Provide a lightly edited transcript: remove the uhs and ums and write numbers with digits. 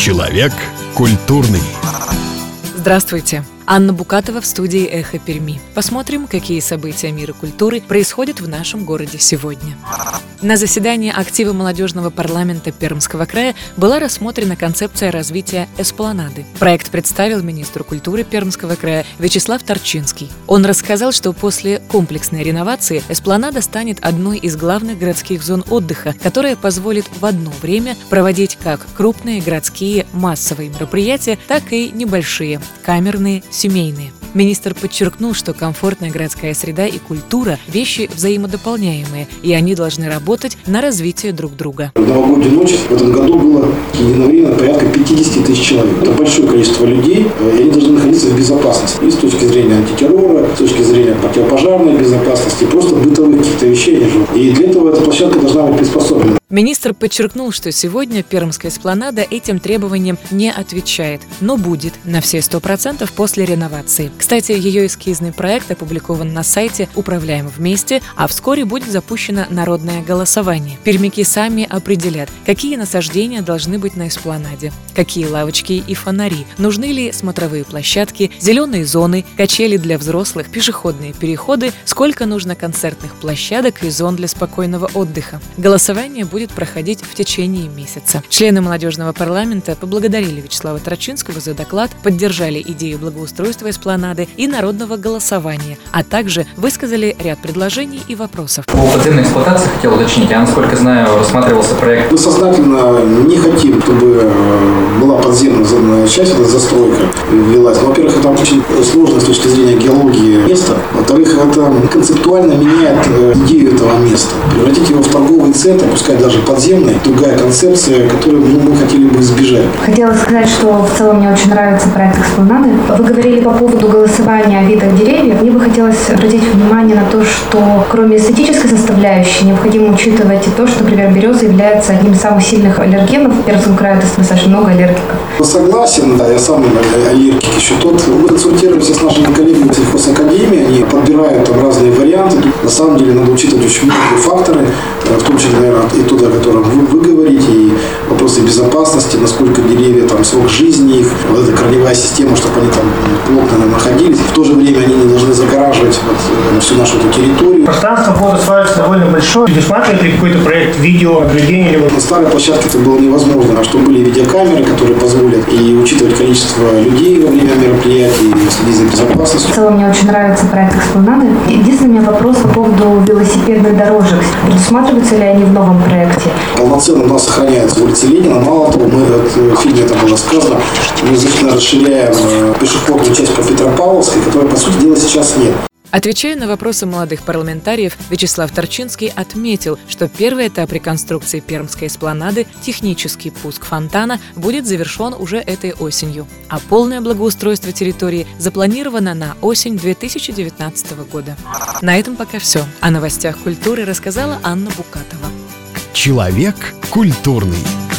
Человек культурный. Здравствуйте! Анна Букатова в студии «Эхо Перми». Посмотрим, какие события мира культуры происходят в нашем городе сегодня. На заседании актива молодежного парламента Пермского края была рассмотрена концепция развития эспланады. Проект представил министру культуры Пермского края Вячеслав Торчинский. Он рассказал, что после комплексной реновации эспланада станет одной из главных городских зон отдыха, которая позволит в одно время проводить как крупные городские массовые мероприятия, так и небольшие, камерные, семейные. Министр подчеркнул, что комфортная городская среда и культура – вещи взаимодополняемые, и они должны работать на развитие друг друга. В новогоднюю ночь в этом году было единовременно порядка 50 тысяч человек. Это большое количество людей, и они должны находиться в безопасности. И с точки зрения антитеррора, с точки зрения противопожарной безопасности, просто бытовых каких-то вещей. И для этого эта площадка должна быть приспособлена. Министр подчеркнул, что сегодня Пермская эспланада этим требованиям не отвечает, но будет на все 100% после реновации. Кстати, ее эскизный проект опубликован на сайте «Управляем вместе», а вскоре будет запущено народное голосование. Пермяки сами определят, какие насаждения должны быть на эспланаде, какие лавочки и фонари, нужны ли смотровые площадки, зеленые зоны, качели для взрослых, пешеходные переходы, сколько нужно концертных площадок и зон для спокойного отдыха. Голосование будет проходить в течение месяца. Члены молодежного парламента поблагодарили Вячеслава Торчинского за доклад, поддержали идею благоустройства эспланады и народного голосования, а также высказали ряд предложений и вопросов. По подземной эксплуатации хотел уточнить. Я, насколько знаю, рассматривался проект. Мы сознательно не хотим, чтобы была подземная часть, эта застройка велась. Во-первых, это очень сложно с точки зрения геологии место. Во-вторых, это концептуально меняет идею этого места. Превратить его в торговый центр, пускай даже подземный, другая концепция, которую мы хотели бы избежать. Хотела сказать, что в целом мне очень нравится проект эспланады. Вы говорили по поводу голосования о видах деревьев. Мне бы хотелось обратить внимание на то, что кроме эстетической составляющей необходимо учитывать и то, что, например, береза является одним из самых сильных аллергенов. В Пермском крае достаточно много аллергиков. Согласен, да, я сам аллергик еще тот. Мы консультируемся с нашими коллегами в сельхозакадемии, они подбирают там разные варианты. На самом деле надо учитывать очень многие факторы, в том числе, наверное, и тот, о котором вы говорите, и вопросы безопасности, насколько деревья, там, срок жизни их, вот эта корневая система, чтобы они там плотно находились. В то же время они не должны загораживать всю нашу эту территорию. Пространство под асфальтом довольно большое. Предусматривает ли какой-то проект видеонаблюдения? На старой площадке это было невозможно, а что были видеокамеры, которые позволят и учитывать количество людей во время мероприятий, и следить за безопасностью. В целом мне очень нравится проект эспланады. Единственный у меня вопрос по поводу велосипедных дорожек. Предусматриваются ли они в новом проекте? Полноценно у нас сохраняется улица Ленина. Мало того, мы в фильме это было сказано, мы значительно расширяем пешеходную часть по Петропавловской, которой, по сути дела, сейчас нет. Отвечая на вопросы молодых парламентариев, Вячеслав Торчинский отметил, что первый этап реконструкции Пермской эспланады, технический пуск фонтана, будет завершен уже этой осенью, а полное благоустройство территории запланировано на осень 2019 года. На этом пока все. О новостях культуры рассказала Анна Букатова. Человек культурный.